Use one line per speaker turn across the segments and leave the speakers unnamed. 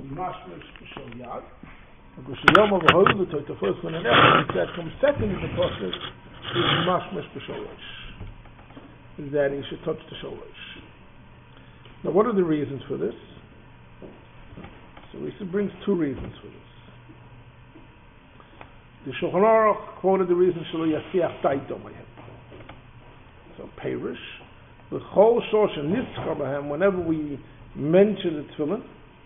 mashmesh b'shol yad. The first one, and that comes second in the process is mashmesh b'shol rosh. Is that he should touch the sholosh. Now, what are the reasons for this? So he brings two reasons for this. The Shulchan Aruch quoted the reason shelo yasiach daito b'hem. So perish the whole shor shenitzcha b'hem. Whenever we mention the tefillin,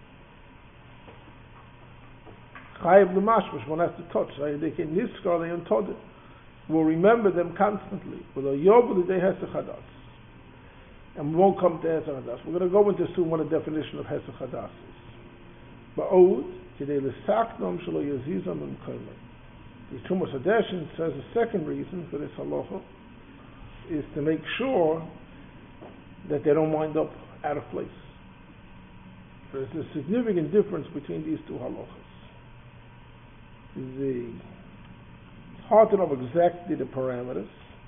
chayiv l'mashmash, one has to touch. They can nitzcha, they untod. We'll remember them constantly. With a yob they hesech hadas, and we won't come to hesech hadas. We're going to go into soon what a definition of hesech hadas is. Ba'od kidei l'saknom shelo yazizam v'mkoimim. The Tumas Hadeshin says the second reason for this halacha is to make sure that they don't wind up out of place. There's a significant difference between these two halachas. It's hard to know exactly the parameters.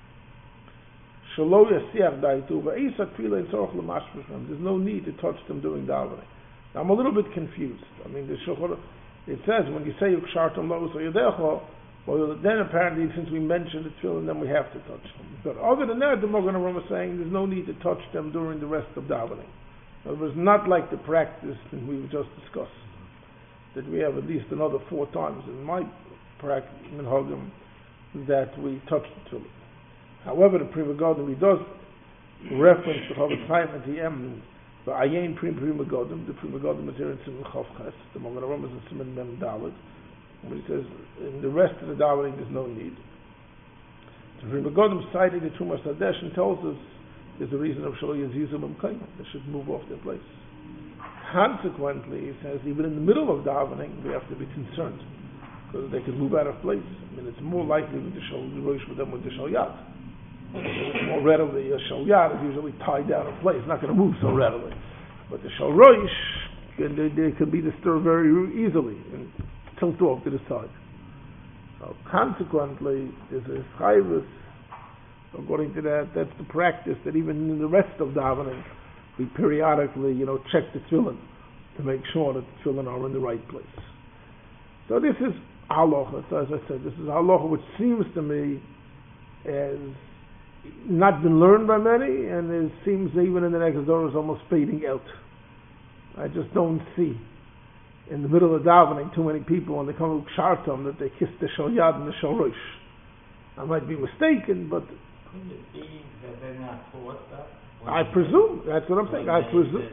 There's no need to touch them during davening. Now I'm a little bit confused. I mean, it says when you say Ukshartam Lo so Yedecho, well, then apparently, since we mentioned the tefillin, then we have to touch them. But other than that, the Magen Avraham is saying there's no need to touch them during the rest of davening. It was not like the practice that we just discussed, that we have at least another 4 times in my practice, minhagim, that we touch the tefillin. However, the Pri Megadim, he does reference the Chofetz Chaim at the end, the Ayin Pri Megadim, the Pri Megadim is here in Siman Chav Ches, the Magen Avraham is in Siman Mem Daled. He says, in the rest of the davening, there's no need. The Pri Megadim citing the Tumas Hadeshin tells us there's a reason of Shelo Yazizim B'mkayim. They should move off their place. Consequently, he says, even in the middle of davening, we have to be concerned because they could move out of place. I mean, it's more likely with the Shel Rosh than with the Shel Yad. More readily, a Shel Yad is usually tied down in place, it's not going to move so readily. But the Shel Rosh, they can be disturbed very easily and tilt off to the side. So consequently, there's a chayvus. According to that, that's the practice that even in the rest of davening, we periodically, check the tefillin to make sure that the tefillin are in the right place. So this is halacha. So as I said, this is halacha which seems to me as not been learned by many, and it seems even in the next door is almost fading out. I just don't see in the middle of davening too many people when they come to Kshartam that they kiss the Shel Yad and the Shel Rosh. I might be mistaken, but
couldn't it be that they're not taught that?
I presume, that's what I'm saying. I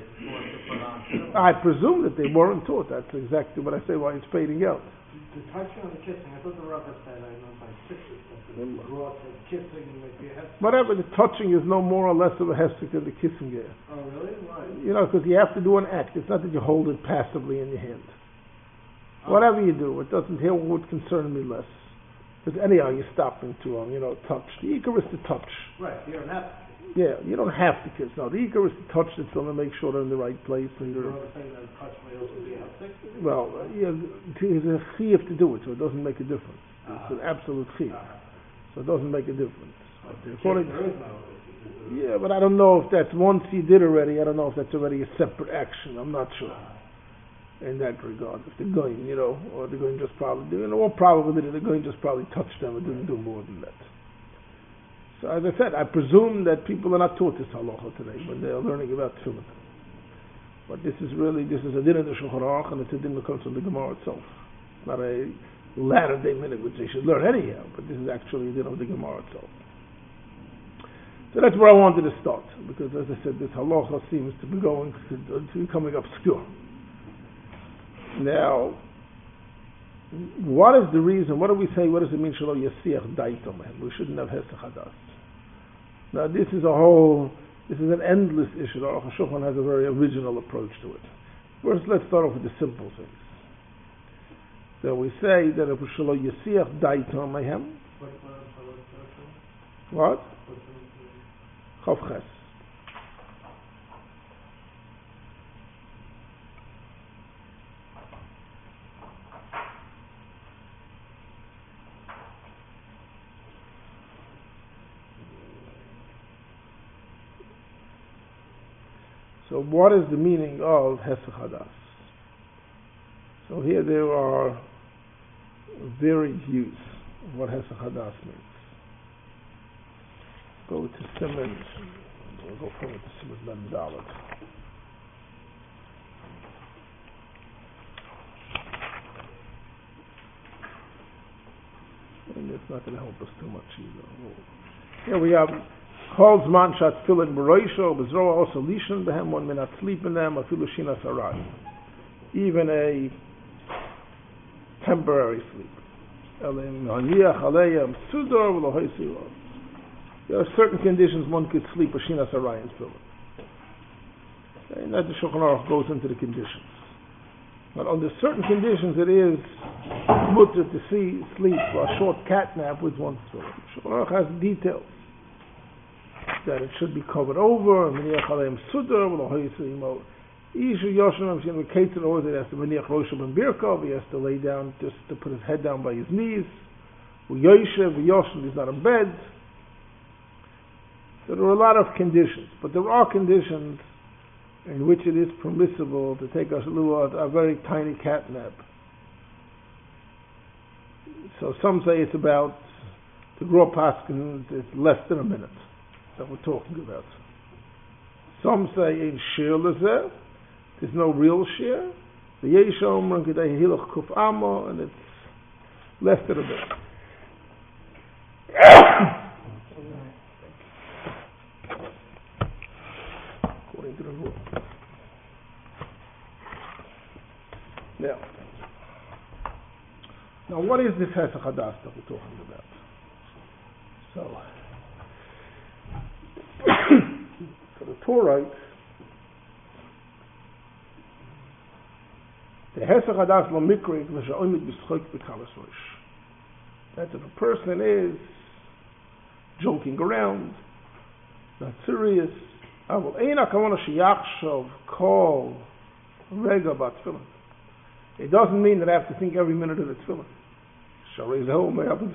presume that they weren't taught. That's exactly what I say, why it's fading out.
The touching on the kissing, I thought the Rabbah said, I know by sisters, that the brought the kissing and like the hesed.
Whatever, the touching is no more or less of a hesed than the kissing is.
Oh, really? Why?
Because you have to do an act. It's not that you hold it passively in your hand. Whatever you do, it doesn't, here would concern me less. Because anyhow, you're stopping to touch. The ikar is to touch.
Right, you don't have to.
Yeah, you don't have to kiss. No, the ikar is to touch the tefillin and make sure they're in the right place. And
you're saying that touch may also be hesed?
Well, there's a chiyuv to do it, so it doesn't make a difference. It's an absolute chiyuv. So it doesn't make a difference. Yeah, but I don't know if that's once you did already, I don't know if that's already a separate action. I'm not sure. In that regard, if the goyim, or the goyim just probably do, all probability the goyim just probably touched them and didn't do more than that. So as I said, I presume that people are not taught this halacha today when they are learning about tefillin. But this is a din of the Shulchan Aruch, and it's a din that comes from the Gemara itself. It's not a latter day minute which they should learn anyhow, but this is actually a din of the Gemara itself. So that's where I wanted to start, because as I said, this halacha seems to be becoming obscure. Now, what is the reason? What do we say? What does it mean? Shelo yasiach daitom. We shouldn't have hesech hadas. Now, this is an endless issue. The Aruch HaShulchan has a very original approach to it. First, let's start off with the simple things. So we say that if shelo yasiach daitom mehem. What? Chav Ches. So what is the meaning of Hesech Hadas? So here there are varied views of what Hesach Hadas means. Go to Simmons. We'll go from it to Simmons Mem Dalet. And it's not going to help us too much either. Here we have Chol Zman Shat Tefillin B'Roisho B'Zroa also Lishan Behem, one may not sleep in them, Afilu Shinas Harai, even a temporary sleep. There are certain conditions one could sleep a Shinas Harai in Tefillin. And that the Shulchan Aruch goes into the conditions. But under certain conditions it is mutter to sleep a short cat nap with one's tefillin. Shulchan Aruch has details that it should be covered over, or he has to lay down just to put his head down by his knees. He's not in bed. So there are a lot of conditions, but there are conditions in which it is permissible to take a very tiny cat nap. So some say it's about, to grow paskin, it's less than a minute that we're talking about. Some say in shir lezeh, there's no real shir. The Yesh Omer Gedei Hilach Kuf Amo, and it's less than a minute. According to the rule. Now what is this Hesach Hadas that we're talking about? So the Torah writes, the Hesach Hadas lo mikri v'sha'omid b'schok b'kalas rosh. That if a person is joking around, not serious, avol eina kavana sheyachshov kol rega bat tefillin. It doesn't mean that I have to think every minute of the tefillin. Sharezehu meham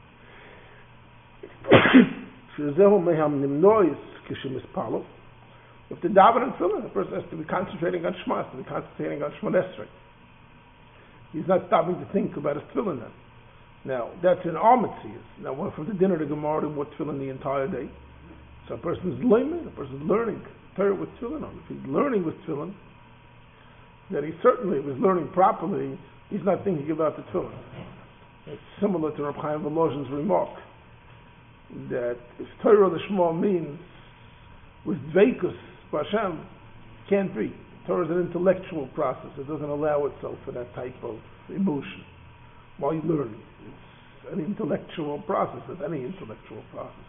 nimnois kishimispalo. If the daven and tefillin, the person has to be concentrating on Shema, has to be concentrating on Shemon Esrei. He's not stopping to think about his tefillin then. Now, that's in our mitzvahs. Now, from the dinner to Gemara, what tefillin the entire day. So a person is learning, a person is learning Torah with tefillin on. If he's learning with tefillin, then he certainly, if he's learning properly, he's not thinking about the tefillin. It's similar to Reb Chaim Volozhin's remark that if Torah L'Shma means with dveikus Hashem, can't be. Torah is an intellectual process. It doesn't allow itself for that type of emotion while you're learning. It's an intellectual process, as any intellectual process.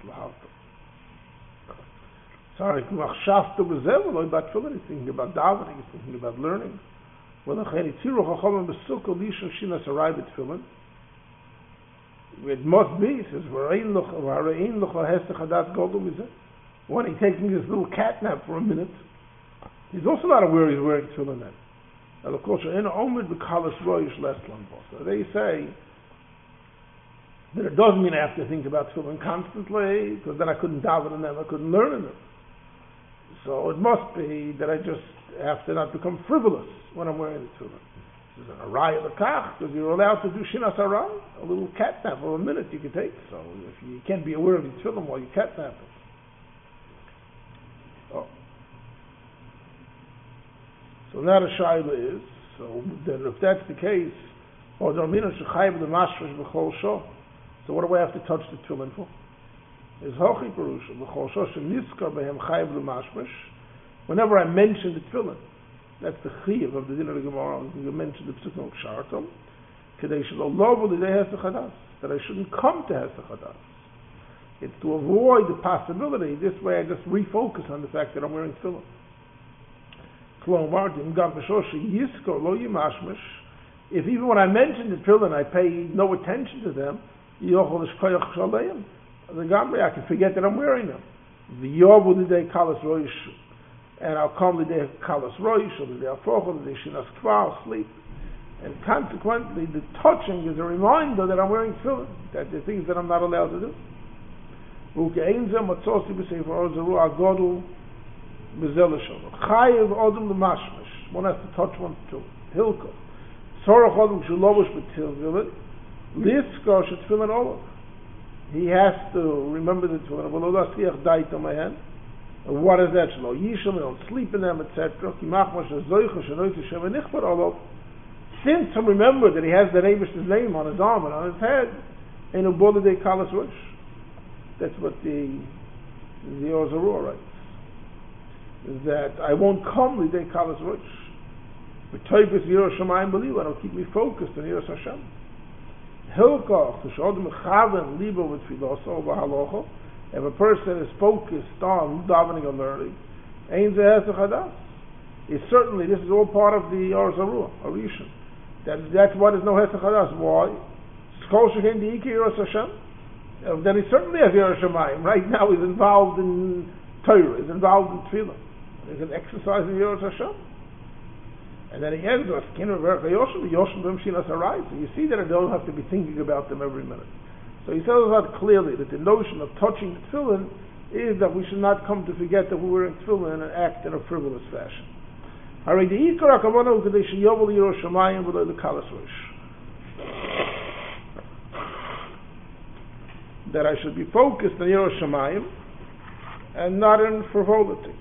Sorry, he's thinking about davening, he's thinking about learning. It must be, he says, when he's taking this little cat nap for a minute, he's also not aware he's wearing tefillin then. And of course, so they say that it doesn't mean I have to think about tefillin constantly, because then I couldn't daven in them, I couldn't learn in them. So it must be that I just have to not become frivolous when I'm wearing the tefillin. This is a raya l'kach, because you're allowed to do shinas harai, a little cat nap for a minute you can take. So if you can't be aware of your tefillin while you're cat napping. Oh. So now the shaila is, so then if that's the case, so what do I have to touch the tefillin for? Is hochi perusha l'chol niskar behem chayiv l'mashmish. Whenever I mention the tefillin, that's the chiyuv of the din of the Gemara. You mention the psukim of shartam, kedei shelo lovu l'idei hesach hadas, that I shouldn't come to hesach hadas. It's to avoid the possibility. This way, I just refocus on the fact that I'm wearing tefillin. If even when I mention the tefillin, I pay no attention to them, I can forget that I'm wearing them. And I'll come the day kalas roish, or the day afochel, the day shinas kvar, sleep. And consequently, the touching is a reminder that I'm wearing tefillin, that the things that I'm not allowed to do. One has to touch one's too. Hilkah. Sorach Odom Shulovish B'Tilvilit, Lisko Shetfilin Olav. He has to remember the Tefillin. V'lo Lasiach Daito Mahen. And what is that? Shlo Yisham, don't sleep in them, etc. Kimach Moshe Zoicha Shenoit Hashem Enichbar Olav. Since he remembered that he has the Eibishter's name on his arm and on his head, in Ubola De Kalas Rosh. That's what the Or Zarua writes. Is that I won't come Lidei Kalas Rosh. But Toifus Yiras Shamayim Believe, it'll keep me focused on Yiras Hashem. Hilkoch, Tushodem Chaven Libo with Filoso V'Halocho. If a person is focused on davening and learning, Ein Zeh Hesach Hadas. It's certainly, this is all part of the Or Zarua, Arishan. That's why there's no Hesach Hadas. Why? Skol Shekhen Di'iki Yiras Hashem. Then he certainly has Yiras Shamayim. Right now he's involved in Torah, he's involved in Tefillah. He's an exercise in Yiras Hashem. And then he ends with Kinur Vercha Yoshim, Yoshim B'Mshinas Harai. So you see that I don't have to be thinking about them every minute. So he tells us clearly that the notion of touching the tefillin is that we should not come to forget that we're wearing tefillin and act in a frivolous fashion. That I should be focused on Yiras Shamayim and not in frivolity.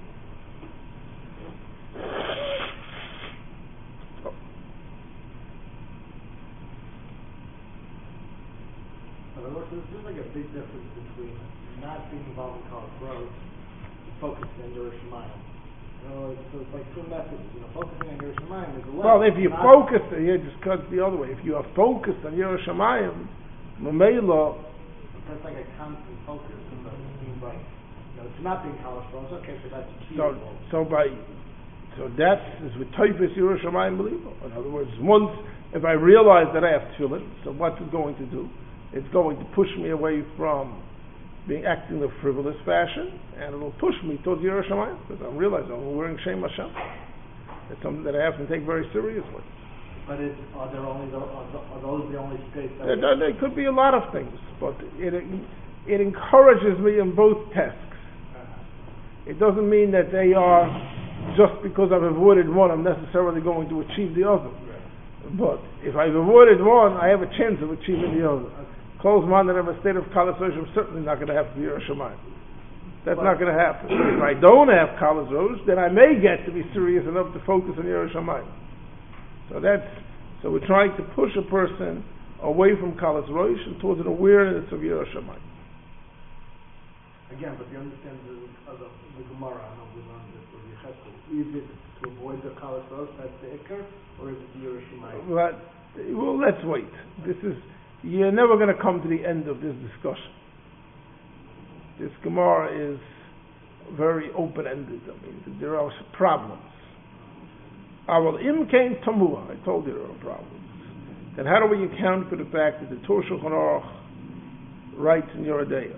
There's like a big difference between not being involved in college roads and focusing on Yiras Shamayim. So it's like two messages. Focusing on Yiras Shamayim is a level.
Well, if you focus, just cut the other way. If you are focused on Yiras Shamayim, Mamela.
That's like a constant focus. So it seems like it's not being college roads. Okay, so that's achievable.
So that is with Toifus Yiras Shamayim Believable. In other words, once if I realize that I have tefillin, so what's it going to do? It's going to push me away from acting in a frivolous fashion, and it will push me towards Yiras Shamayim, because I'm realizing I'm wearing Shem Hashem. It's something that I have to take very seriously.
But are those the only states?
There could be a lot of things, but it encourages me in both tasks. It doesn't mean that they are, just because I've avoided one, I'm necessarily going to achieve the other. But if I've avoided one, I have a chance of achieving the other. Close man that I'm a state of Kalas Rosh, I'm certainly not going to have to be Yiras Shamayim. That's not going to happen. If I don't have Kalas Rosh, then I may get to be serious enough to focus on Yiras Shamayim. So we're trying to push a person away from Kalas Rosh and towards an awareness of Yiras Shamayim.
Again, but you understand the Gemara, I know we learned this with Yecheskel. Is it to avoid the Kalas Rosh, that's the Iker, or is it the Yiras Shamayim?
Well, let's wait. You're never going to come to the end of this discussion. This Gemara is very open-ended. I mean, there are problems. Aval im kein tamua. I told you there are problems. Then how do we account for the fact that the Torah Shulchan Aruch writes in Yoredeya,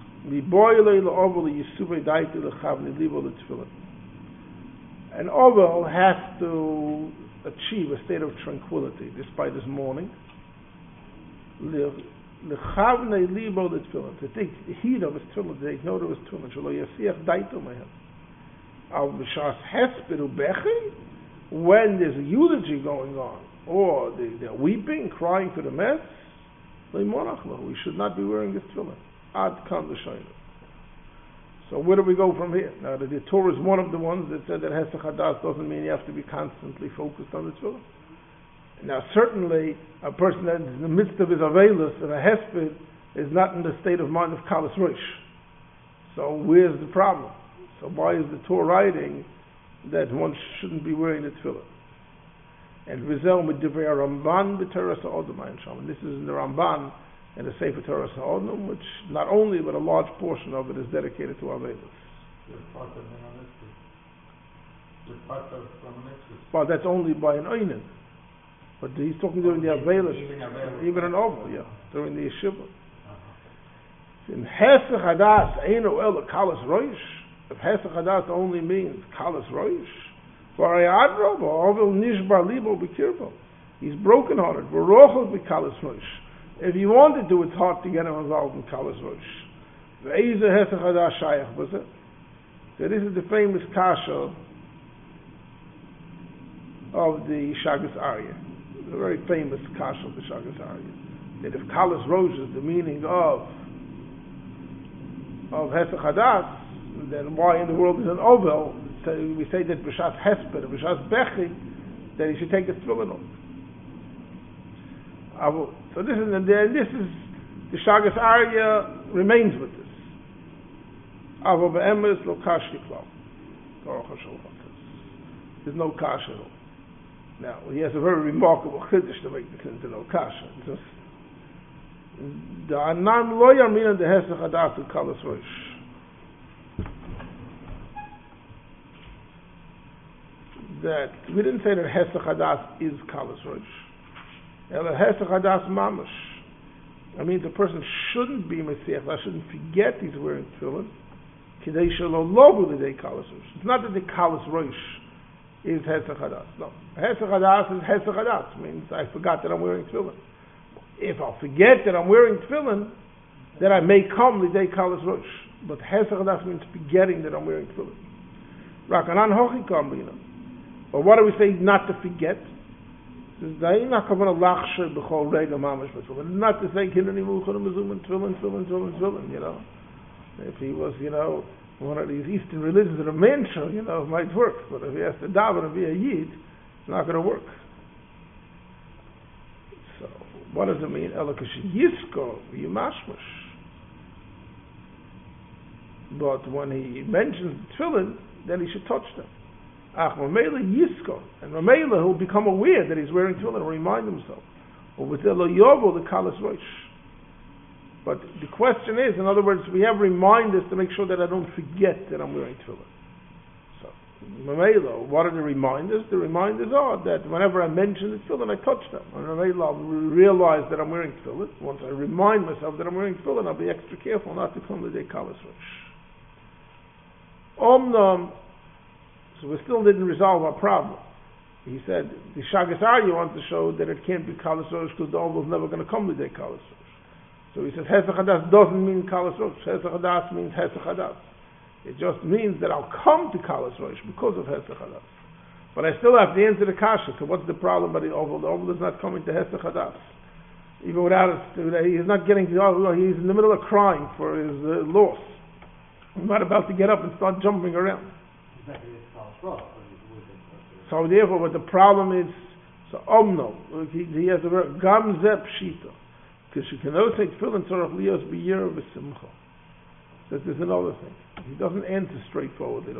an Ovel has to achieve a state of tranquility despite his mourning. To take the heat of his tefillin, to take note of his tefillin. When there's a eulogy going on, or they're weeping, crying for the mess, we should not be wearing this tefillin. Ad kan l'shayna. So where do we go from here? Now the Torah is one of the ones that said that Hesach Hadas doesn't mean you have to be constantly focused on the tefillin. Now certainly a person that is in the midst of his Avelis and a Hesped is not in the state of mind of Kalas Rosh. So where's the problem? So why is the Torah writing that one shouldn't be wearing the tefillin? And Vizel Medivrei Ramban b'Torah Sa'odom Ayin Sham. And this is in the Ramban and the Sefer Torah Sa'odom, which not only but a large portion of it is dedicated to Avelis. Well, that's only by an Oinen. But he's talking during the Avelis, even an Oval, during the Yeshiva. In Hesach Hadas Eino El Kalas Rosh. If Hesach Hadas only means Kalas Rosh, he's broken-hearted. If you wanted to, it's hard to get him involved in Kalas Rosh. So this is the famous kasha of the Shagas Arya. a very famous kasha of the Shagas Aryeh, that if Kalas Rosh is the meaning of Hesach Hadas, then why in the world is an Ovel? So we say that B'Shas Hesper, B'Shas Bechi, that he should take the tefillin off. So this is the Shagas Aryeh remains with this. Avo be'emes lo kashi klau. There's no kasha at all. Now he has a very remarkable chiddush to make this into no kasha. The anan lo yamin the hesach hadas of kalas rosh. That we didn't say that hesach hadas is kalas rosh. El hesach hadas mamash. I mean, the person shouldn't be mesiach. I shouldn't forget he's wearing tefillin. Kidei shelo lovu the day kalas rosh. It's not that the kalas rosh is hesach hadas. No, hesach hadas is hesach hadas. Means I forgot that I'm wearing tefillin. If I forget that I'm wearing tefillin, then I may come the day kalas rosh. But hesach hadas means forgetting that I'm wearing tefillin. Rakanan hochi kambina. But what do we say not to forget? Not to say tefillin, you know. If he was, one of these Eastern religions of a mention, it might work. But if he has to daven and be a yid, it's not going to work. So, what does it mean? Yisko yimashmash. But when he mentions tefillin, then he should touch them. Ach, Mamela Yisko, and Mamela he'll become aware that he's wearing tefillin and remind himself. Or with Elo Yovo, the Kalas Rosh. But the question is, in other words, we have reminders to make sure that I don't forget that I'm wearing tefillin. So, Mamela, what are the reminders? The reminders are that whenever I mention the tefillin, I touch them. And Mamela, I'll realize that I'm wearing tefillin. Once I remind myself that I'm wearing tefillin, I'll be extra careful not to come the day Kalas Rosh. So we still didn't resolve our problem. He said, the Shagas Aryeh wants to show that it can't be Kalas Rosh because the Ovel is never going to come the day Kalas Rosh. So he says, Hesach Hadas doesn't mean Kalas Rosh. Hesach Hadas means Hesach Hadas. It just means that I'll come to Kalas Rosh because of Hesach Hadas. But I still have to answer the Kasha. So what's the problem by the Ovel? The Ovel is not coming to Hesach Hadas. Even without he's not getting to the Ovel. He's in the middle of crying for his loss. He's not about to get up and start jumping around. So therefore, what the problem is, so Omno, he has a word, Gam Zeh Pshita, because you can also say Tefillin Tzorach Lios B'Yir V'Simcha. That there's another thing. He doesn't answer straightforwardly.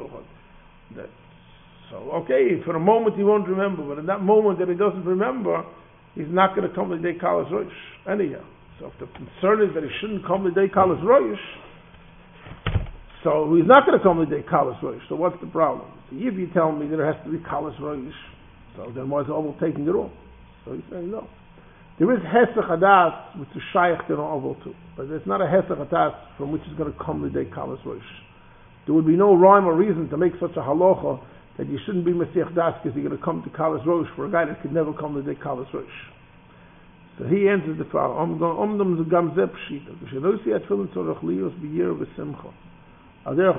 So, okay, for a moment he won't remember, but in that moment that he doesn't remember, he's not going to come the day Kalas Rosh anyhow. So if the concern is that he shouldn't come the day Kalas Rosh, so he's not going to come the day Kalas Rosh. So what's the problem? So if you tell me that there has to be Kalas Rosh, so then why is the Ovel taking it off? So he's saying no. There is Hesach Hadas which is Shaykh to the Ovel too, but there's not a Hesach Hadas from which is going to come the day Kalas Rosh. There would be no rhyme or reason to make such a halacha that you shouldn't be Mesiach Das because you're going to come to Kalas Rosh for a guy that could never come the day Kalas Rosh. So he answers the following: Omdom Zugam Zeh Pshita. V'shenosi atfilin tzorach lios b'yir v'simcha. As we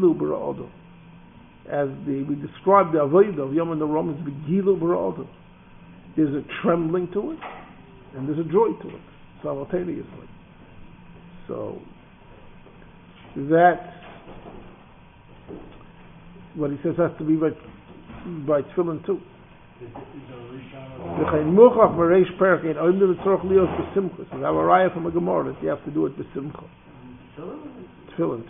describe the avodah of Yom and the Romans, begilu b'ra'odo. There's a trembling to it, and there's a joy to it, simultaneously. So that what he says has to be by tefillin too. We have a raya from a Gemara that you have to do it b'simcha. Tefillin.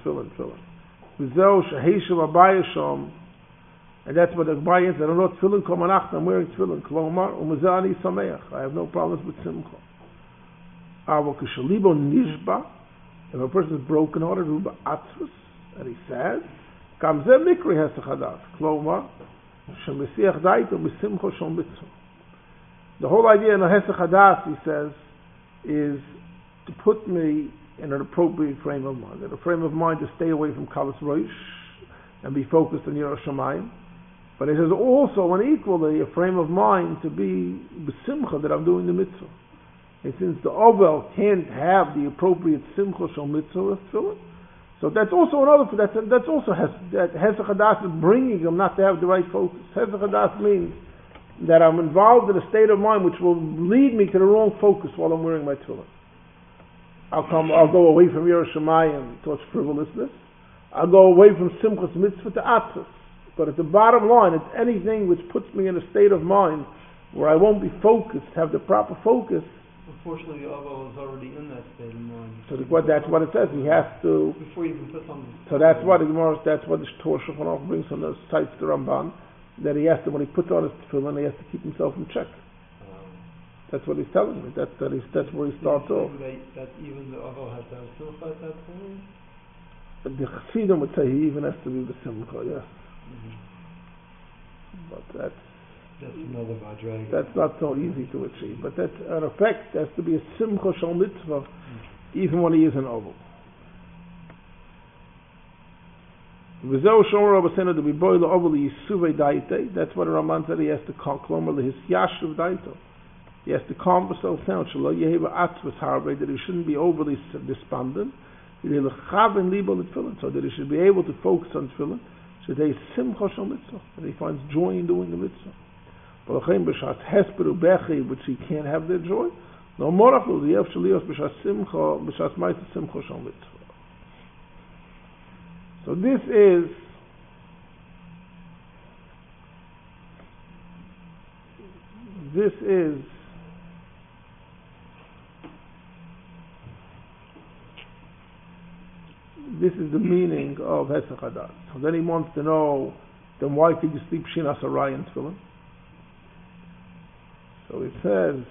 And that's what the Gemara is. I don't know tefillin kol manach. I'm wearing tefillin. Klomar umazani sameach. I have no problems with simcha. Avo k'shalibo nishba. If a person is broken-hearted, ruba atzvus, and he says, kam zeh mikri hesach hadas. Klomar shemesiach daito b'simcha shom b'tzum. The whole idea in the hesach hadas, he says, is to put me in an appropriate frame of mind. In a frame of mind to stay away from Kalas Rosh and be focused on Yiras Shamayim. But it is also an equally a frame of mind to be b'simcha that I'm doing the mitzvah. And since the Ovel can't have the appropriate simcha shel mitzvah tefillin, so that's also another. That's also that Hesach Hadas is bringing him not to have the right focus. Hesach Hadas means that I'm involved in a state of mind which will lead me to the wrong focus while I'm wearing my tefillin. I'll go away from Yerushalayim towards frivolousness. I'll go away from Simchas Mitzvah to Atzvus. But at the bottom line, it's anything which puts me in a state of mind where I won't be focused, have the proper focus.
Unfortunately, the Avo is already in that state of mind.
So that's what it says. He has to.
Before you even put on.
So that's what the Torah Shulchan Aruch brings on the sites to Ramban, that he has to, when he puts on his tefillin, he has to keep himself in check. That's what he's telling me. That's where he starts off.
That even the Avo has to have simcha at that point.
But the Chassidim would say he even has to be the simcha, yes. But that's
another Vadraga.
That's not so easy to achieve. But that's an effect. There has to be a simcha shal mitzvah, even when he is an oval. That's what the Ramban said. He has to calm his yashuv daito. He has to calm himself down. That he shouldn't be overly despondent. So that he should be able to focus on tefillin. That he finds joy in doing the mitzvah. Which he can't have their joy. No more. So this is the meaning of Hesach Hadas. So then he wants to know, then why could you sleep Shinas Arai in Tefillin? So it says,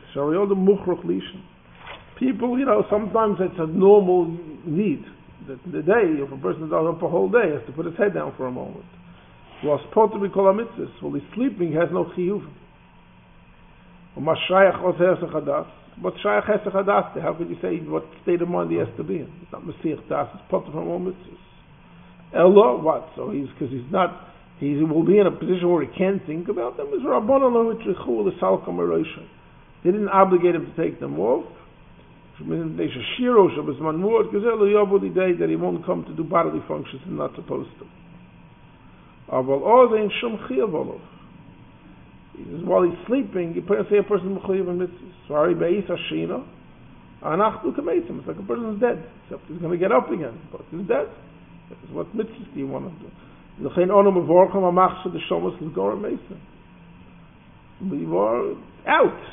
people, sometimes it's a normal need. That the day, if a person is up a whole day, has to put his head down for a moment. Well, supposed to be kol mitzvahs. Well, he's sleeping, he has no chiyuv. What's shayach hesach hadas? How could you say what state of mind he has to be in? It's not Mesiach Das, it's part of all mitzvahs. Ella, what? So he will be in a position where he can't think about them. They didn't obligate him to take them off. That he won't come to do bodily functions and not supposed to. He says, while he's sleeping, you say a person is mechayiv in mitzvahs. It's like a person is dead, except he's going to get up again, but he's dead. What mitzvahs do you want to do? We were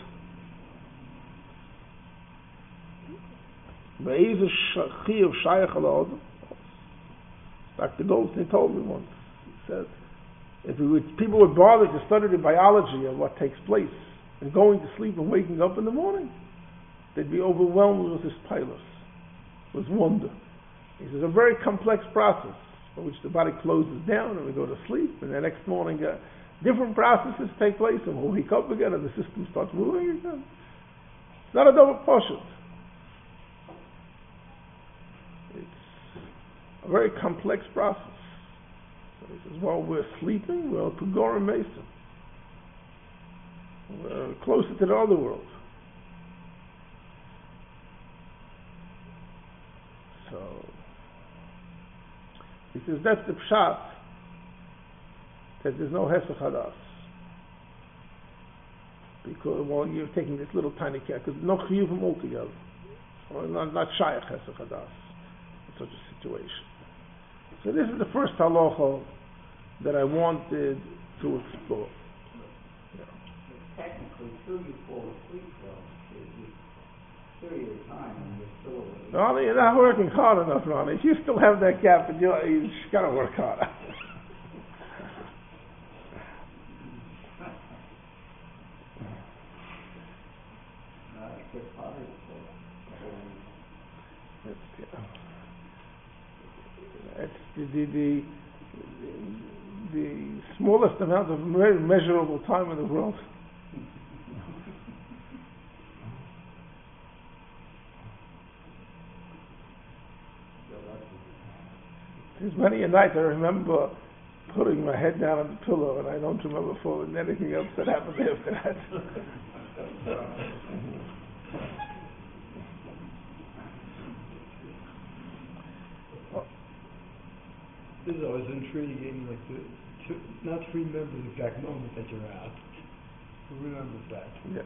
out. Dr. Goldstein told me once. He said, people were bothered to study the biology of what takes place and going to sleep and waking up in the morning, they'd be overwhelmed with this pilus, with wonder. He says, a very complex process in which the body closes down and we go to sleep, and the next morning different processes take place and we'll wake up again and the system starts moving again. It's not a double portion. A very complex process. So he says, while we're sleeping, we're Pagora Mesa. We're closer to the other world. So he says that's the pshat, that there's no Hesach Hadas. Because you're taking this little tiny care, because no chiyuvim altogether. Or not shayach Hesach Hadas in such a situation. So this is the first halacha that I wanted to explore.
Technically, till you fall asleep, though, it's a period of time when you're still awake.
Ronnie, you're not working hard enough, Ronnie. If you still have that gap, and you just got to work harder. The smallest amount of measurable time in the world. There's many a night I remember putting my head down on the pillow, and I don't remember falling anything else that happened after that.
This is always intriguing, like to not to remember the exact moment that you're out. Who remembers that?
Yeah.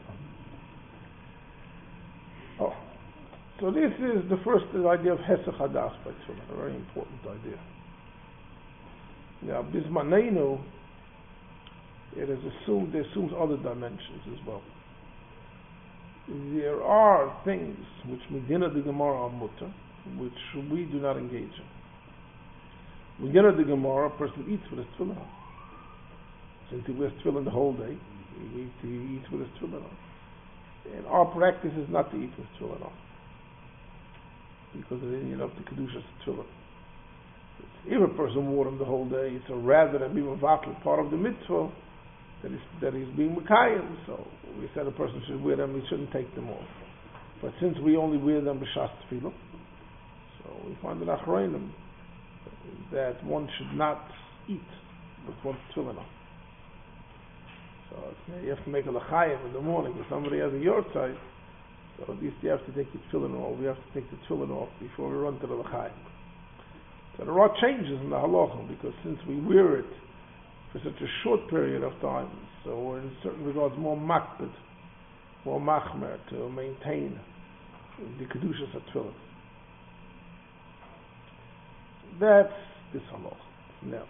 Oh. So this is the first idea of Hesach Hadas by Tefillin, a very important idea. Now, Bismanenu, it assumes other dimensions as well. There are things which Medina the Gemara are mutter, which we do not engage in. Medina the Gemara, a person eats with his tefillin on. Since he wears tefillin the whole day, he eats with his tefillin on. And our practice is not to eat with tefillin on, because of the Indian of the Kedusha's tefillin. If a person wore them the whole day, so rather than be mevatel, part of the mitzvah, that he's being Mekayim, so we said a person should wear them, he shouldn't take them off. But since we only wear them b'shas tefillah, so we find in Achronim that one should not eat with one's tefillin on. So you have to make a l'chayim in the morning. If somebody has a yortzeit, so at least you have to take your tefillin off. We have to take the tefillin off before we run to the l'chayim. So there are changes in the halacha, because since we wear it for such a short period of time, so we're in certain regards more makbid, more machmer to maintain the kedushas of tefillin. That's this halacha. Now,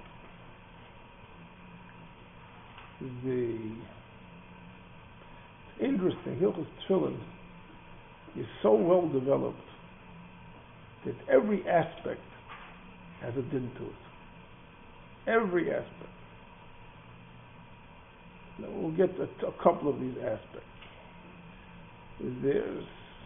the interesting Hilchos Tefillin is so well developed that every aspect has a din to it. Every aspect. Now we'll get a couple of these aspects. There's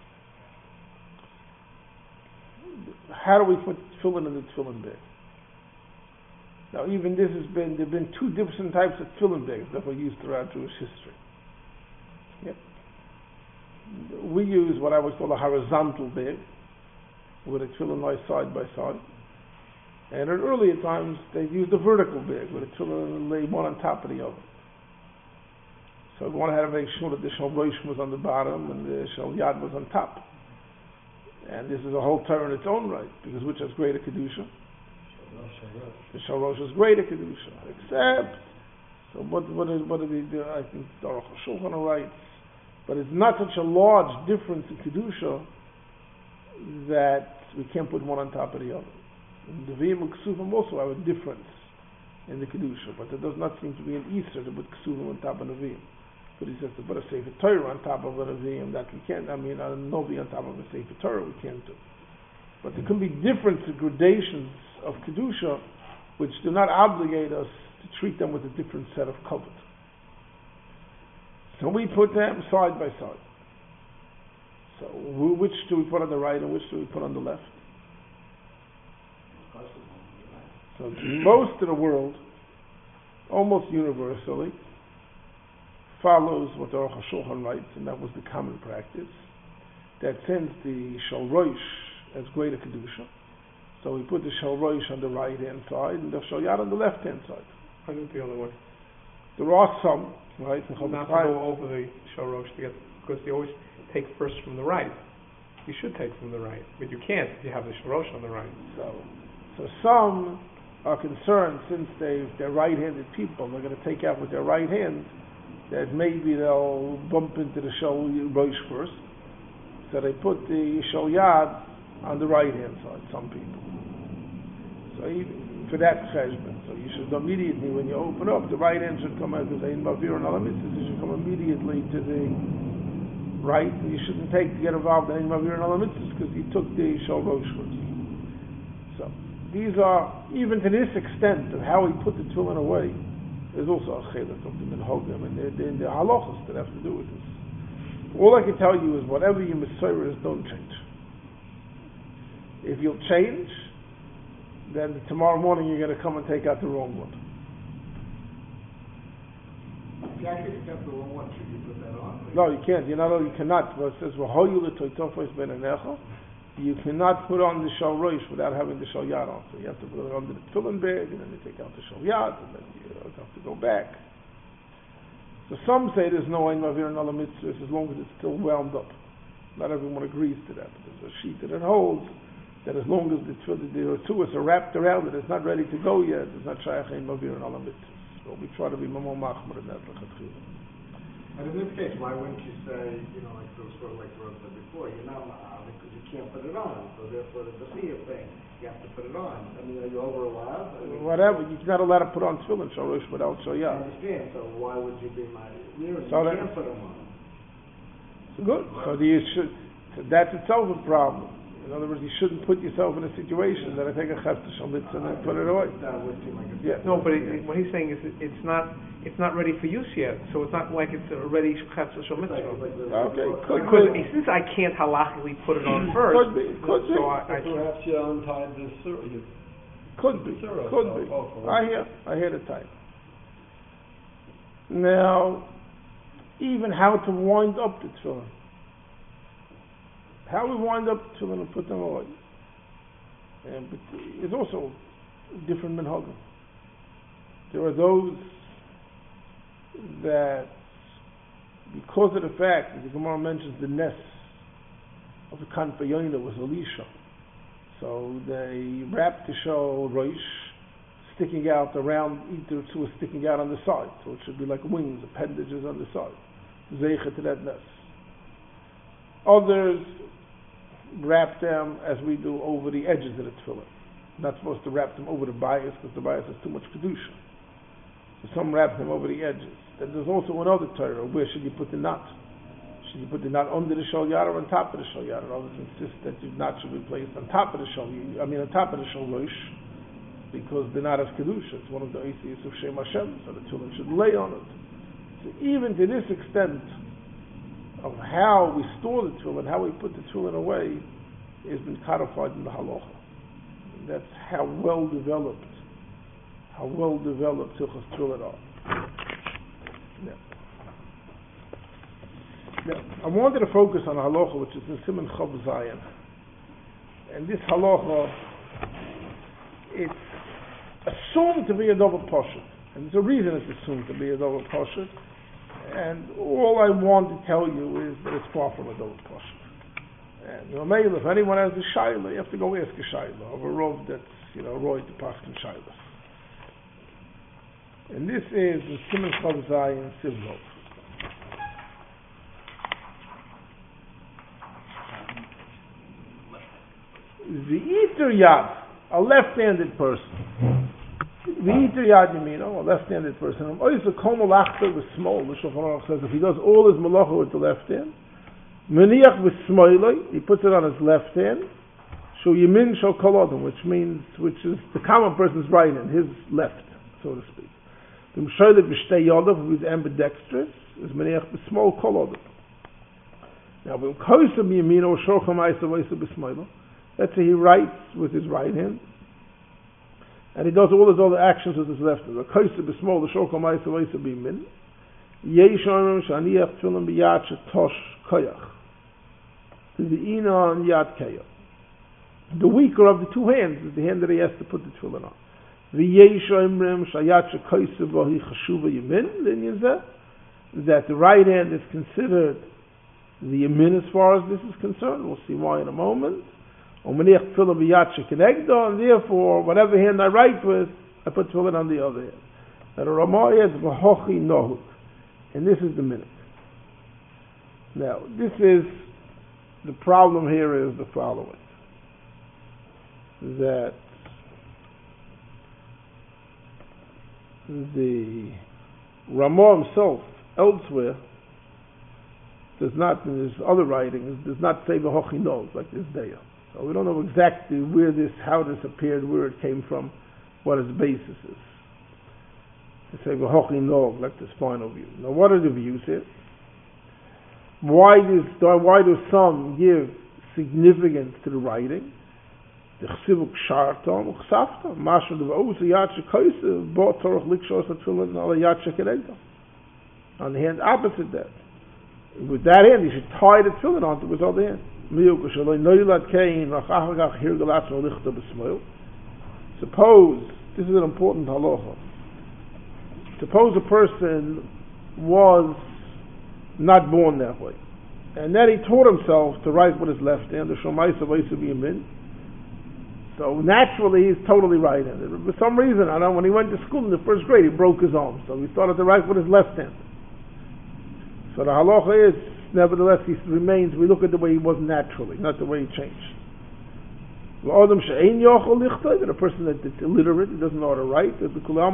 how do we put tefillin in the tefillin bag? Now even this there have been two different types of tefillin bags that were used throughout Jewish history. Yep. We use what I would call a horizontal bag, where the tefillin lies side by side. And in earlier times, they used a vertical bag, where the tefillin lay one on top of the other. So one had to make sure that the shal rosh was on the bottom and the shal yad was on top. And this is a whole Torah in its own right, because which has greater kedusha? The shal rosh is greater kedusha. Except, so what do they do? I think the Aruch HaShulchan writes, but it's not such a large difference in kedusha that we can't put one on top of the other. And the V'im and Ksuvim also have a difference in the kedusha, but there does not seem to be an Easter to put Ksuvim on top of the V'im. But he says to put a Sefer Torah on top of a V'im, that we can't. I mean, a Novi on top of a Sefer Torah we can't do. But there can be different gradations of kedusha which do not obligate us to treat them with a different set of kavod. So we put them side by side. So which do we put on the right and which do we put on the left? So most of the world, almost universally, follows what the Aruch HaShulchan writes, and that was the common practice, that since the shal rosh has greater kedusha, so we put the shal rosh on the right hand side and the shal yad on the left hand side.
I think the other way.
There are some, right?
Not to go over the shal rosh to get, because they always take first from the right. You should take from the right, but you can't if you have the shal rosh on the right.
So some are concerned, since they're right-handed people, they're going to take out with their right hand, that maybe they'll bump into the shal rosh first. So they put the shal yad on the right-hand side, some people. So even for that cheshbon, so you should immediately, when you open up, the right hand should come out, because in Mavir and Alamitzis, you should come immediately to the right, and you shouldn't get involved in Mavir and Alamitzis, because you took the shal rosh first. So these are, even to this extent of how he put the tefillin away, there's also a chelik of the minhagim and the halachos that have to do with this. All I can tell you is whatever your Messiah is, don't change. If you'll change, then tomorrow morning you're going to come and take out the wrong one.
If you actually accept the wrong one, should you put that on?
No, you can't. You cannot. But it says, you cannot put on the shal rosh without having the shal yad on. So you have to put it under the tefillin bag, and then you take out the shal yad, and then you have to go back. So some say there's no ein mavir and ala mitzvahs as long as it's still wound up. Not everyone agrees to that, but there's a sheet that holds that as long as the tzuas are wrapped around it, it's not ready to go yet, it's not shaykh ein mavir and ala mitzvahs. So we try to be more machmer in that.
And in this case, why wouldn't you say, like sort of like Rod said before, you're not ma'adik because you can't put it on, so therefore the B'chiyah thing, you have to put it on. I mean, are you over allowed?
Whatever, you're not allowed to put on tefillin shorosh without
I
shoyah.
understand, so why would you be you
So
can't put them on.
Good. So that's itself a problem. In other words, you shouldn't put yourself in a situation that I take a chefta shalitz and then put it away.
That would seem like
Yeah.
No, but what he's saying is it's not ready for use yet, so it's not like it's a ready chefta shel mitzvah.
Okay, could
Because
be.
since I can't halachically put it on first,
Could be. Could be.
so I
Perhaps you untied the surah.
Could be.
Surah,
Could be. I hear the type. Now, even how to wind up the tefillin. How we wind up the tefillin and put them away. But it's also different minhagim. There are those that, because of the fact that the Gemara mentions the nest of the Kanfa Yoina was Elisha, so they wrapped the shell roish sticking out around, either two was sticking out on the side, so it should be like wings, appendages on the side, zeicha to that nest. Others wrap them as we do over the edges of the tefillin. Not supposed to wrap them over the bias because the bias has too much kedusha. So some wrap them over the edges. Then there's also another Torah. Where should you put the knot? Should you put the knot under the shol yad or on top of the shol yad? Others insist that the knot should be placed on top of the shol. On top of the shol rosh, because the knot has kedusha. It's one of the oisius of Shem Hashem, so the tefillin should lay on it. So even to this extent of how we store the tefillin, how we put the tefillin away, has been codified in the halacha. And that's how well developed Hilchos Tefillin are. Now, I wanted to focus on a halacha which is in Siman Chav Zayin. And this halacha, it's assumed to be a double pashut. And there's a reason it's assumed to be a double pashut. And all I want to tell you is that it's far from a double pashut. And if anyone has a shayla, you have to go ask a shayla of a rov that's roy to paskin shaylas. And this is the Siman Chav Zayin Sivlov. The Eater Yad, a left-handed person. The Eater Yad Yamino, a left-handed person. The Komal with small. The Shulchan Aruch says if he does all his malacha with the left hand, Meniach with smoiloi, he puts it on his left hand. Shu Yamin Shal Kolodom, which is the common person's right hand, his left, so to speak. The Mshoilet B'shtei Yodav, who is ambidextrous, is Meniach with small Kolodom. Now, when Koisam Yamino Shorcham Aisa Vaisa B'smoiloi, let's say he writes with his right hand, and he does all his other actions with his left hand. The Koisam B'smol, the Shorcham Aisa Vaisa B'min, Yeshomim Shaniach Tfilim B'yad Shetosh Koyach. The Ina and Yad Kayach. The weaker of the two hands is the hand that he has to put the tefillin on. That the right hand is considered the yamin as far as this is concerned. We'll see why in a moment. And therefore, whatever hand I write with, I put tefillin on the other hand. And a Ramah is v'hochi nohuk. And this is the minute. Now, the problem here is the following. That the Ramah himself, elsewhere, does not, in his other writings, does not say v'hochi nohuk like this day. So we don't know exactly how this appeared, where it came from, what its basis is. They say v'hochi nohuk like the spinal view. Now, what are the views here? Why do some give significance to the writing? The chsivuk shartam uchsaftam mashal devaus yad shekoysev bo tzorach likshos atfilin ala yad shekenegdam. On the hand opposite that, with that hand you should tie the tefillin onto his other hand. Suppose this is an important halacha. Suppose a person was not born that way, and then he taught himself to write with his left hand, the Shomaysa Vaisa B'Yamin. So naturally he's totally right-handed. For some reason, I don't know, when he went to school in the first grade, he broke his arm, so he started to write with his left hand. So the halacha is, nevertheless, he remains, we look at the way he was naturally, not the way he changed. And a person that's illiterate, he doesn't know how to write, whichever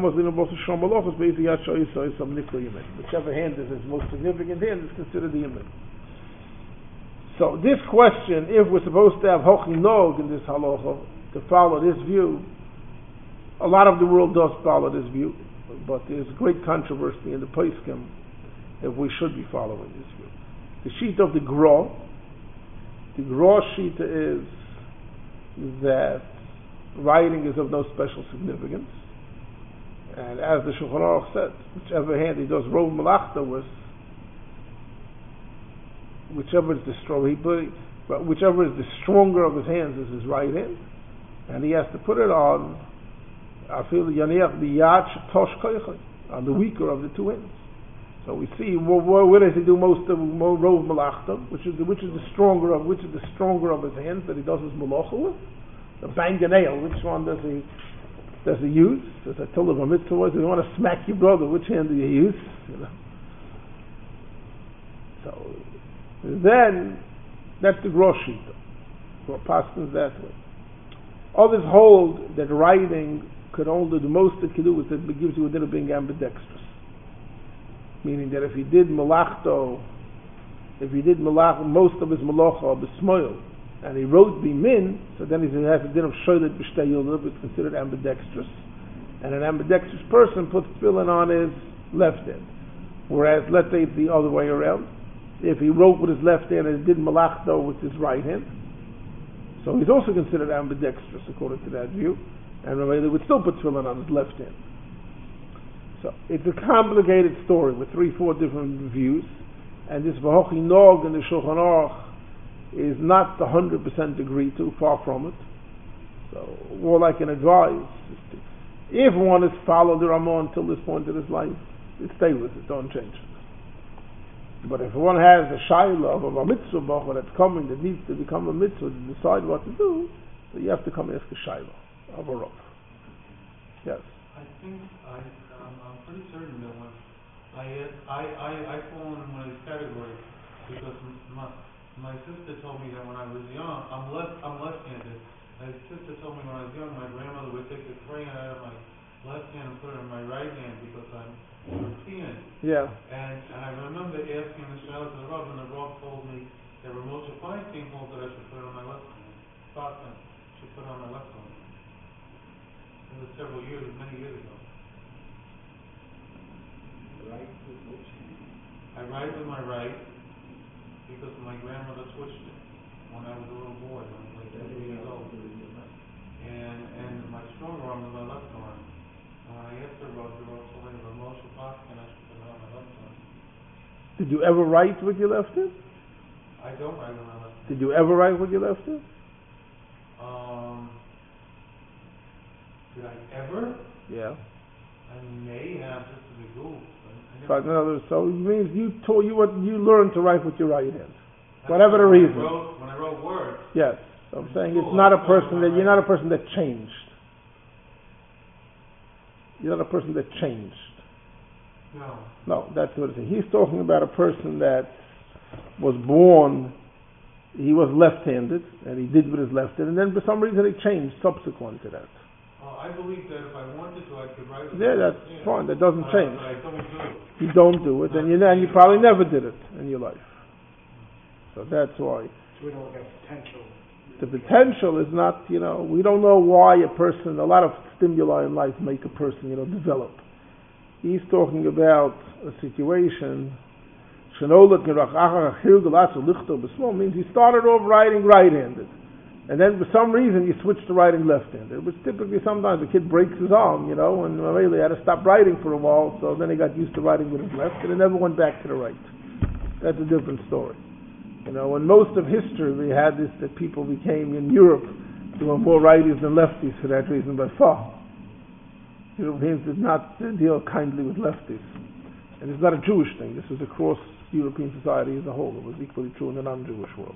hand is his most significant hand is considered the yimid. So this question, if we're supposed to have hochi nog in this halacha, to follow this view, a lot of the world does follow this view, but there's great controversy in the poskim if we should be following this view. The sheet of the Gra sheet is that writing is of no special significance, and as the Shulchan Aruch said, whichever hand he does rov malachta with, whichever is the stronger of his hands is his right hand, and he has to put it on on the weaker of the two hands. So we see where does he do most of rov malachta, which is the stronger of his hands that he does his malacha with. The bang a nail, which one does he use? As I told him a mitzvah was, if you want to smack your brother, which hand do you use? So then that's the gross shita. So paskins that way. Others hold that writing could only, the most it can do is that it gives you a din of being ambidextrous. Meaning that if he did most of his malacha b'smoil, and he wrote bimin, so then he has a din of shoylet b'shtei yulav, it's considered ambidextrous. And an ambidextrous person puts tefillin on his left hand. Whereas, let's say it's the other way around. If he wrote with his left hand and he did malachto with his right hand, so he's also considered ambidextrous according to that view, and Rameh would still put tefillin on his left hand. So it's a complicated story with 3-4 different views, and this v'hochi nog in the Shulchan Aruch is not the 100% agreed to, far from it. So all I can advise is to, if one has followed the Ramah until this point in his life, stay with it, don't change it. But if one has a shayla of a mitzvah bacher that's coming, that needs to become a mitzvah to decide what to do, so you have to come ask a shayla of a rav. Yes.
I think I'm pretty certain that when I fall in one of these categories because my sister told me that when I was young, I'm left-handed. My sister told me when I was young, my grandmother would take the crayon out of my left hand and put it in my right hand because I'm European.
Yeah.
And I remember asking the Shaila to the Rav, and the Rav told me that Ramosha Feinstein holds that I should put it on my left hand. Should put it on my left hand. It was many years ago.
Right with which hand?
I write with my right because my grandmother switched it when I was a little boy, when I was like 3 years old. And my stronger arm is my left arm. And when I asked the Rav told me Ramosha Feinstein, I should put it on my left arm.
Did you ever write with your left hand?
I don't write with my left hand.
Did you ever write with your left hand?
Did I ever?
Yeah.
I may have, just to be cool.
But in other words, so it means you learned to write with your right hand, whatever the reason.
When I wrote words.
Yes. So I'm saying you're not a person that changed. You're not a person that changed. No, that's what it is. He's talking about a person that was born, he was left-handed, and he did with his left hand, and then for some reason he changed subsequent to that.
I believe that if I wanted to, I could write with
that's fine. That doesn't change.
But I don't do it.
You don't do it, and you probably never did it in your life. So that's why.
So we don't look at potential.
The potential is not, we don't know why a person, a lot of stimuli in life make a person, develop. He's talking about a situation, means he started off writing right-handed. And then for some reason you switch to writing left-handed. It was typically sometimes a kid breaks his arm, and really had to stop writing for a while, so then he got used to writing with his left, and he never went back to the right. That's a different story. In most of history we had this, that people became, in Europe, there were more righties than lefties for that reason by far. Europeans did not deal kindly with lefties. And it's not a Jewish thing. This was across European society as a whole. It was equally true in the non-Jewish world.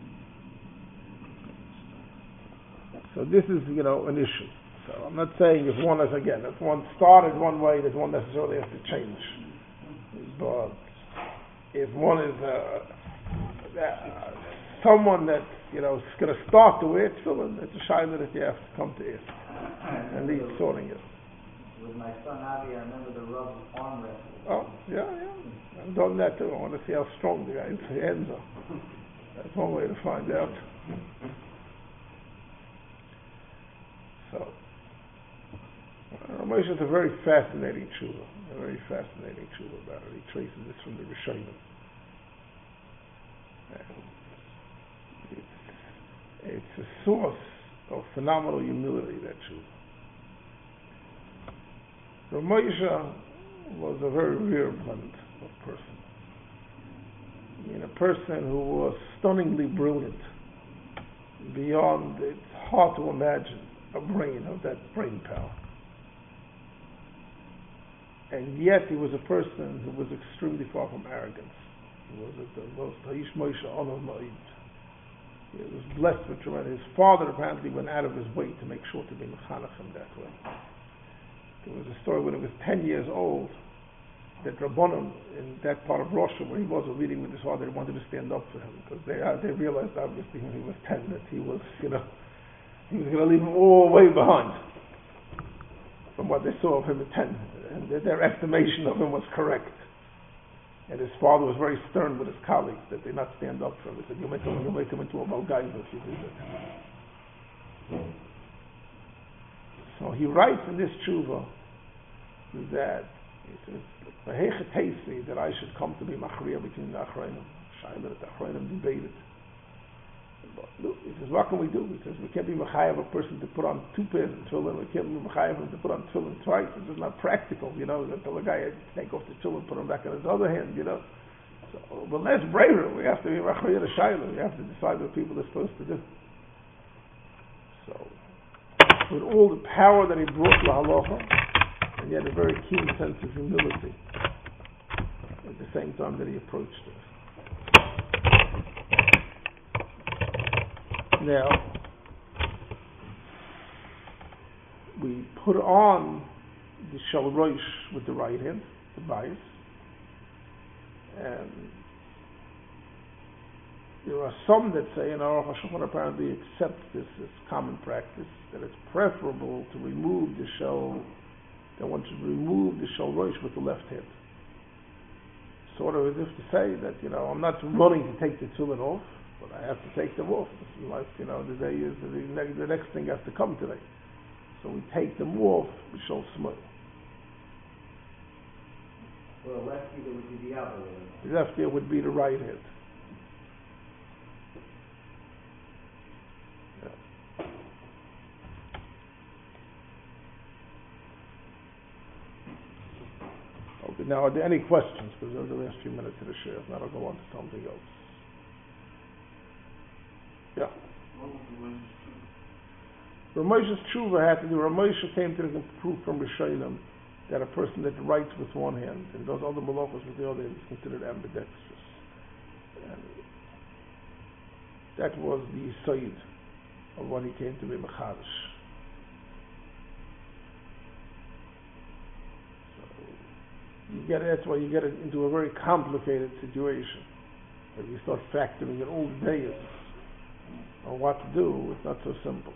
So this is, an issue. So I'm not saying if one started one way, that one necessarily has to change. But if one is someone that is going to start to wear tefillin, it's a shayla that you have to come to it and he's sorting it.
With my son Avi, I remember the Rav's arm wrestle.
Oh, yeah. I've done that too. I want to see how strong the guy's hands are. That's one way to find out. So, Ramesh is a very fascinating tshuva. About it. He traces this from the Rishonim. It's a source of phenomenal humility, that tshuva. Ramesh was a very virulent person. A person who was stunningly brilliant, beyond, it's hard to imagine a brain of that brain power. And yet he was a person who was extremely far from arrogance. He was the most Ha'ish Moshe Olam Ma'id. He was blessed with tremendous. His father apparently went out of his way to make sure to be mechanech him that way. There was a story when he was 10 years old that Rabbanim in that part of Russia where he was reading with his father, they wanted to stand up for him because they realized obviously when he was 10 that he was going to leave him all way behind from what they saw of him at 10, and their estimation of him was correct. And his father was very stern with his colleagues that they not stand up for him. He said, you'll make him into a Balgaiva if you do that. So he writes in this tshuva that he says, that I should come to be machriya between the Achreinim. Shayla that the Achreinim debated. But look, he says, what can we do? He says, we can't be mechayev a person to put on 2 pairs of tefillin. We can't be mechayev him to put on tefillin twice. It's just not practical, That tell a guy to take off the tefillin, put them back on his other hand, So, but less braver. We have to be machriya the shayla. We have to decide what people are supposed to do. So, with all the power that he brought to halacha, and he had a very keen sense of humility at the same time that he approached it. Now, we put on the shal rosh with the right hand, the bias, and there are some that say, and Aruch HaShulchan apparently accepts this as common practice, that it's preferable to remove the shal, that one should remove the shal rosh with the left hand. Sort of as if to say that, I'm not running to take the tefillin off, but I have to take them off. Like, the day is, the next thing has to come today. So we take them off, b'shal small.
For a lefty, that would be the other way.
The lefty would be the right hand. Okay, now are there any questions? Because those are the last few minutes of the share. If not, I'll go on to something else. Yeah. Ramosha's tshuva had to do. Ramosha came to the proof from Rishonim that a person that writes with one hand and does other malachos with the other hand is considered ambidextrous. And that was the yesod of what he came to be mechadish. So that's why you get into a very complicated situation. If you start factoring in all the days on what to do, it's not so simple.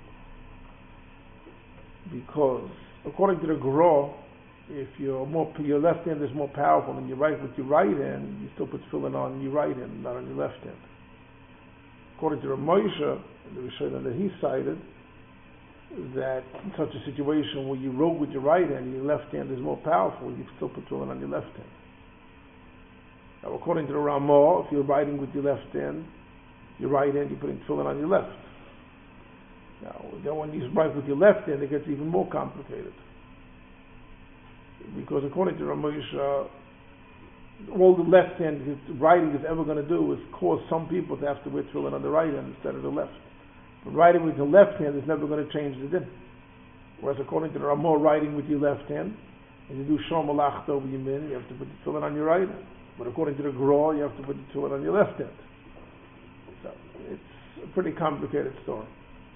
Because according to the Gra, if your left hand is more powerful than your right with your right hand, you still put tefillin on your right hand, not on your left hand. According to Ramosha, the Rishonim that he cited, that in such a situation where you wrote with your right hand, your left hand is more powerful, you still put tefillin on your left hand. Now, according to the Ramah, if you're writing with your left hand, your right hand, you're putting tefillin on your left. Now, then when you write with your left hand, it gets even more complicated. Because according to Ramosha, all the left hand writing is ever going to do is cause some people to have to wear tefillin on the right hand instead of the left. But writing with the left hand is never going to change the din. Whereas according to the Ramah, writing with your left hand, and you do Shalom Malachta over Yamin, you have to put the tefillin on your right hand. But according to the Gra, you have to put the tefillin on your left hand. So it's a pretty complicated story.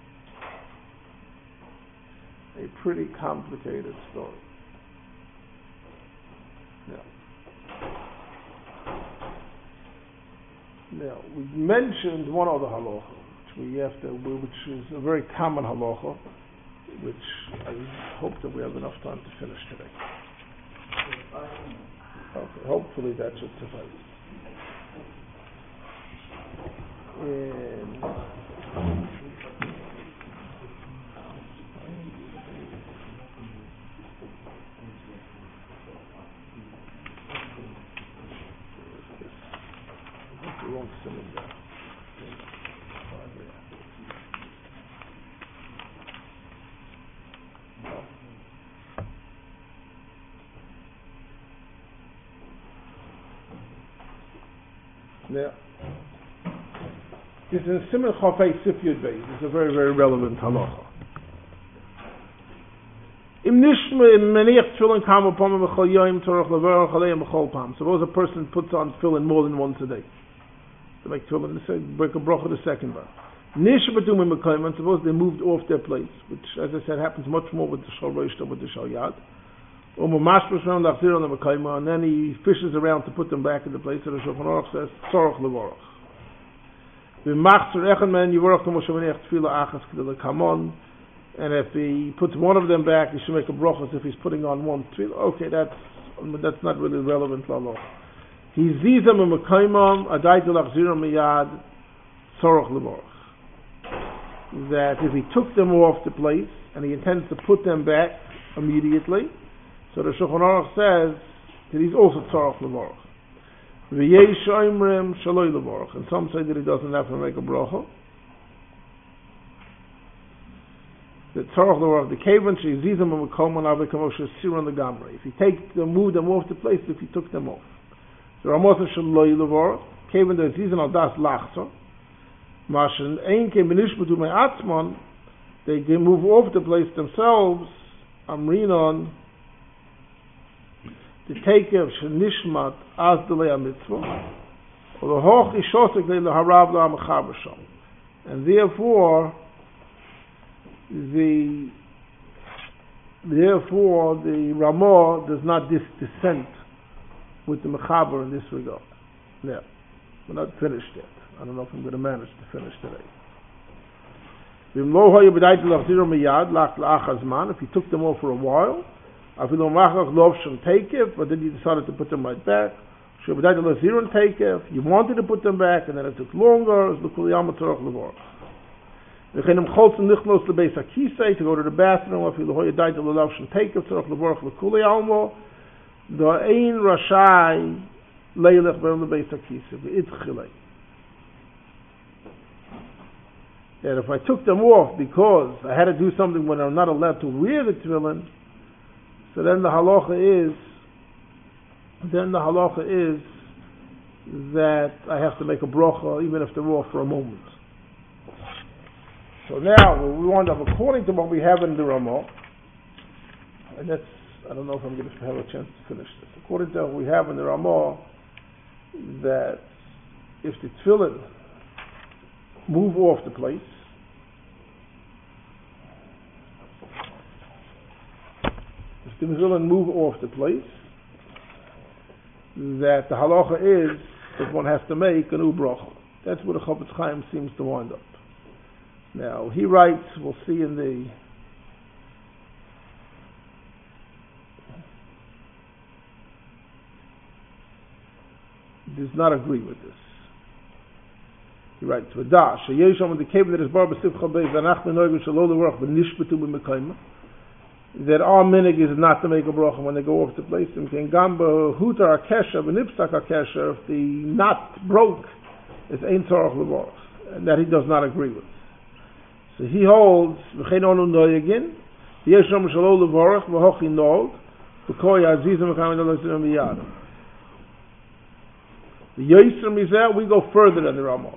A pretty complicated story. Yeah. Now, we mentioned one other halacha, which is a very common halacha, which I hope that we have enough time to finish today. Okay, hopefully that should suffice. Now, this is Siman Chafei Sif Yud Beis. It's a very, very relevant halacha. Suppose a person puts on tefillin more than once a day. To make tefillin, break a bracha the second one. Suppose they moved off their place, which, as I said, happens much more with the Shal Rosh than with the Shal Yad. And then he fishes around to put them back in the place. So the Shulchan Aruch says, Tzorach Levorach. And if he puts one of them back, he should make a bracha as if he's putting on one tefillah. Okay, that's not really relevant to Allah. He zizam u'mekaymam adaytu lachziram miyad tzorach levorach. That if he took them off the place and he intends to put them back immediately, so the Shulchan Aruch says that he's also tzorach levorach. V'yesh oimrim shaloi levorach, and some say that he doesn't have to make a bracha. The tzorach levorach, the kaven sheizizam u'mekoman avekamosh siron legamrei. If he move them off the place, if he took them off. The Ramosah shaloi levorach, kaven the zizan al das lachzor. Mashen ein ke benishmatu me'atzmon, they move off the place themselves. Amrinon, the takev shenishmat az delei mitzvah, or the hoch ishosek leharav la'amechaber shom, and therefore the Ramah does not dissent with the mechaber in this regard. Now, we're not finished yet. I don't know if I'm going to manage to finish today. If he took them off for a while, but then you decided to put them right back, you wanted to put them back and then it took longer, to go to the bathroom, and if I took them off because I had to do something when I'm not allowed to wear the tefillin, so then the halacha is that I have to make a bracha even if they're off for a moment. So now we wind up according to what we have in the Ramah, and that's, I don't know if I'm going to have a chance to finish this. According to what we have in the Ramah, that if the tefillin move off the place, that the halacha is that one has to make a new bracha. That's where the Chofetz Chaim seems to wind up. Now he writes, we'll see in the does not agree with this. He writes, "V'da sheyesham the cave that is bar b'sivcha beis v'anach b'noigim shelo levorach v'nishbetu b'mekayma." That our minig is not to make a bracha when they go off the place. And can gamba hutar akesha v'nipstak akesha, if the knot broke, it's ein tzorach levorach, and that he does not agree with. So he holds v'chein onu noyegin yesham shelo levorach v'hochi nog v'koi azizim v'kamin alazim v'yadam. The Yisr Mizeh, we go further than the Ramah.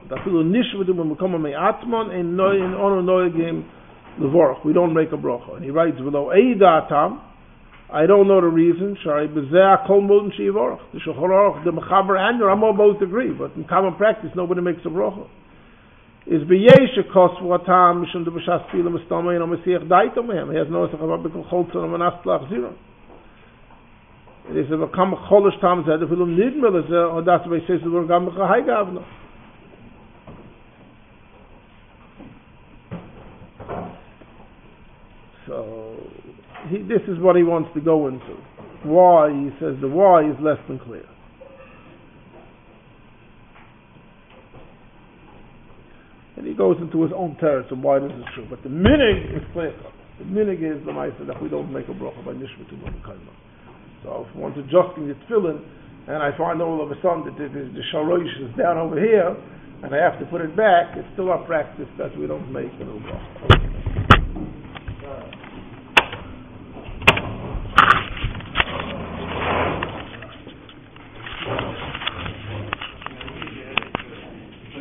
We don't make a bracha. And he writes below, I don't know the reason. The Shulchan Aruch, the Mechaber, and the Ramah both agree, but in common practice, nobody makes a bracha. He has no it is a come cholish tam said if you nidmel is or that's why says we're going to high governor So this is what he wants to go into. Why? He says the why is less than clear. And he goes into his own terrace of why this is true. But the minig is clear. The minig is the ma'aseh that we don't make a bracha by nishmatim of the kaima. So if one's adjusting the tefillin, and I find all of a sudden that the shalosh is down over here, and I have to put it back, it's still our practice that we don't make a bracha.